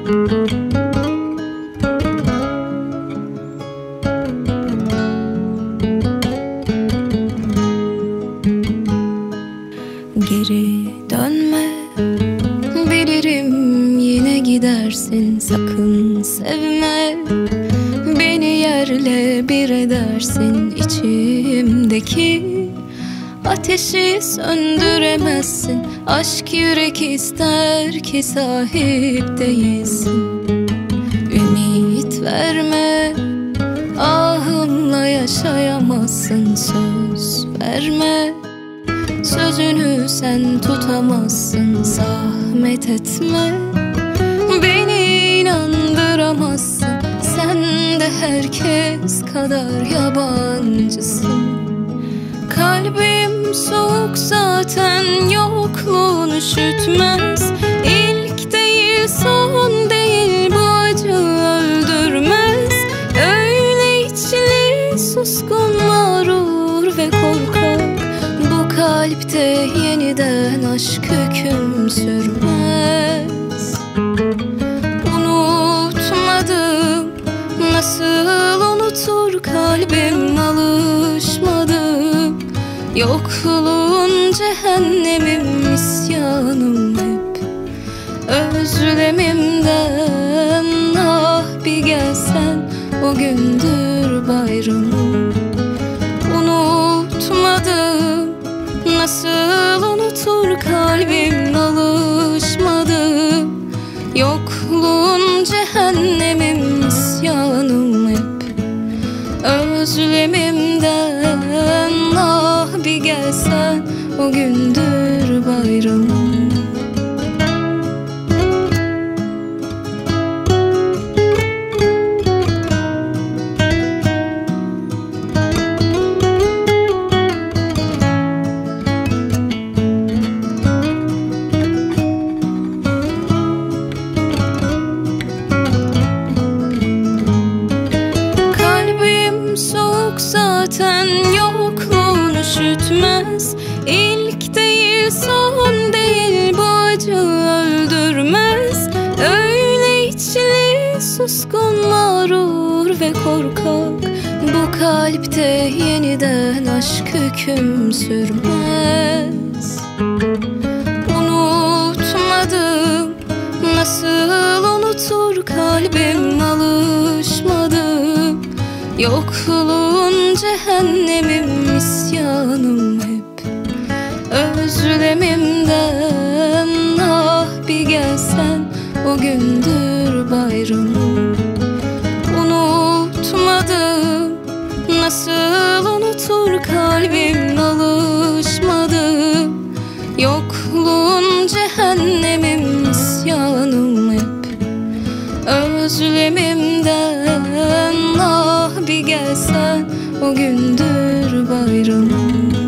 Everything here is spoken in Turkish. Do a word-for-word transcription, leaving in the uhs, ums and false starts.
Geri dönme, bilirim yine gidersin. Sakın sevme, beni yerle bir edersin. İçimdeki ateşi söndüremezsin. Aşk yürek ister ki sahip değilsin. Ümit verme, ahımla yaşayamazsın. Söz verme, sözünü sen tutamazsın. Zahmet etme, beni inandıramazsın. Sen de herkes kadar yabancısın. Kalbim soğuk zaten, yokluğun üşütmez. İlk değil son değil, bu acı öldürmez. Öyle içli, suskun, mağrur ve korkak. Bu kalpte yeniden aşk hüküm sürmez. Unutmadım, nasıl unutur kalbim, alışmadım. Yokluğun cehennemim, isyanım hep özlemimden. Ah bir gelsen, o gündür bayramım. Unutmadım, nasıl unutur kalbim, alışmadım. Yokluğun cehennemim, isyanım hep özlemimden. Ah bir gelsen, o gündür bayramım. Zaten yokluğun üşütmez. İlk değil son değil, bu acı öldürmez. Öyle içli, suskun, mağrur ve korkak. Bu kalpte yeniden aşk hüküm sürmez. Unutmadım, nasıl unutur kalbim, alışmadım. Yokluğun cehennemim, isyanım hep özlemimden. Ah bir gelsen, o gündür bayramım. Unutmadım, nasıl unutur kalbim, alışmadım. Yokluğun cehennemim, isyanım hep özlemimden. Ah bir gelsen, o gündür bayramım.